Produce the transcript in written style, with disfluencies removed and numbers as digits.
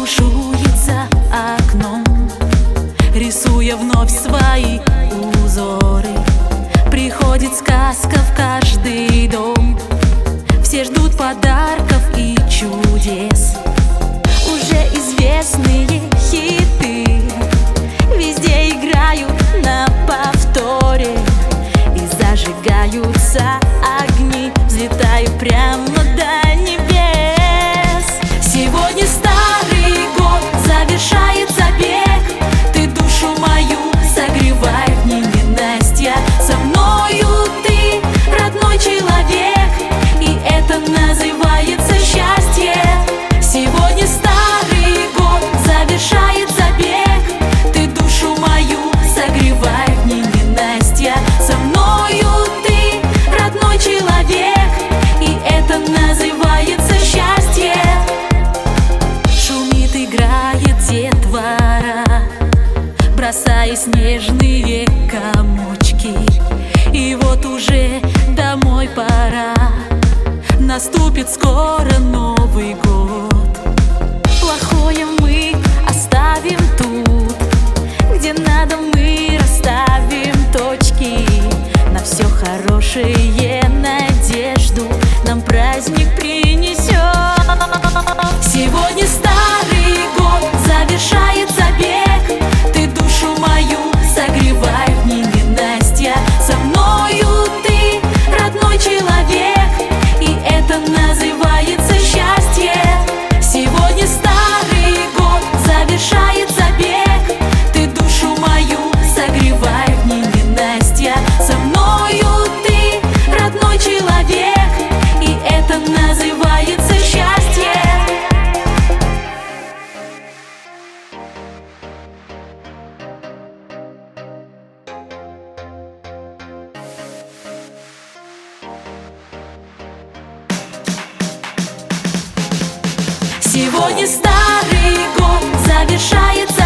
бушует за окном, рисуя вновь свои узоры. Приходит сказка в каждый дом, все ждут подарков и чудес. Уже известные хиты везде играют на повторе, и зажигаются огни, взлетаю прямо до небес. Сегодня старый год завершает забег, ты душу мою согревает ненастья. Со мною ты родной человек, и это называется счастье. Сегодня старый год завершает забег, ты душу мою согревает ненастья. Со мною ты родной человек, и это называется счастье. Шумит, играет детвора, бросая снежные комочки. И вот уже домой пора, наступит скоро Новый год. Плохое мы оставим тут, где надо мы расставим точки. На все хорошее надежду нам праздник принесет. Сегодня старый год завершает забег, ты душу мою согревает ненастья. Со мною ты родной человек, и это называется счастье. Сегодня старый год завершает забег, ты душу мою согревает ненастья. Со мною ты родной человек, и это называется счастье. Сегодня старый год завершается